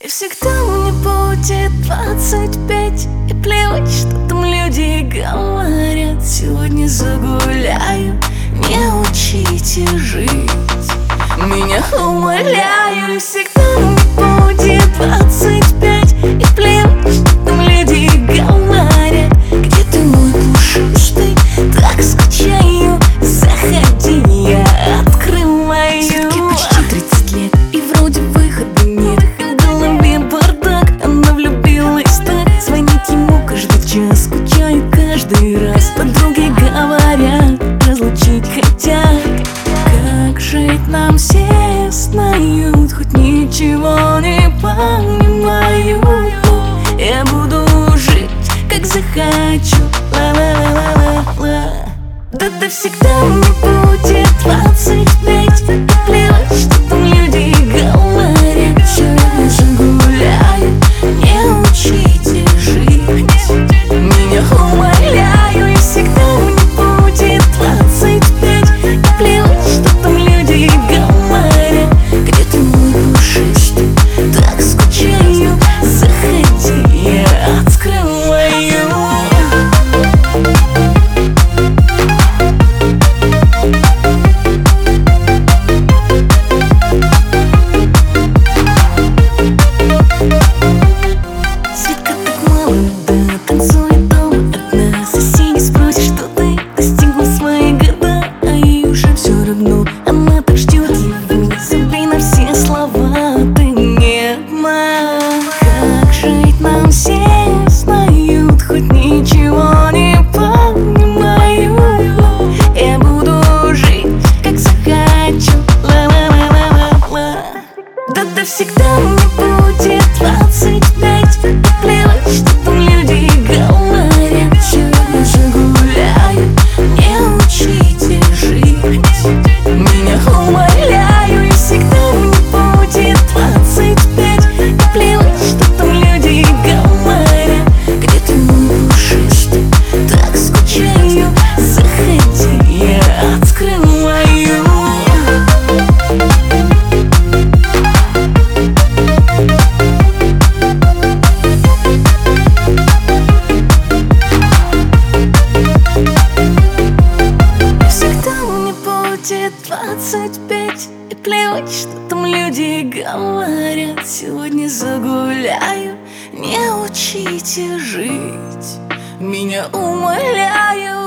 И всегда мне будет 25. И плевать, что там люди говорят. Сегодня загуляю, не учите жить. Меня умоляю. И всегда мне будет 25. И плевать, что там люди говорят. Где ты, мой пушистый? Так скучаю. Заходи, я открываю. Светке почти 30 лет, и вроде выхода нет. В голове бардак, она влюбилась так. Звонит ему каждый час, скучает каждый раз. Подруги говорят, разлучить хотят. Как жить нам, все знают, хоть ничего не понимаю. Я буду жить, как захочу. Ла-ла-ла-ла-ла. Да всегда мне будет 25. И плевать, что там люди говорят. Сегодня загуляю, не учите жить. Меня умоляю. И всегда мне будет 25. И плевать, что там люди говорят. Где ты, мой пушистый? Так скучаю. Заходи, я открываю. Она так ждет его. Забей на все слова, ты не одна. Как жить нам, все знают, хоть ничего не понимаю. Я буду жить, как захочу. Ла-ла-ла-ла-ла. Да всегда мне будет 25. И плевать, что там люди говорят. Сегодня загуляю, не учите жить. Меня умоляю. И всегда мне будет 25. И плевать, что там люди говорят. Где ты, мой пушистый? Так скучаю. Заходи, я открываю. Будет 25. И плевать, что там люди говорят. Сегодня загуляю, не учите жить. Меня умоляю.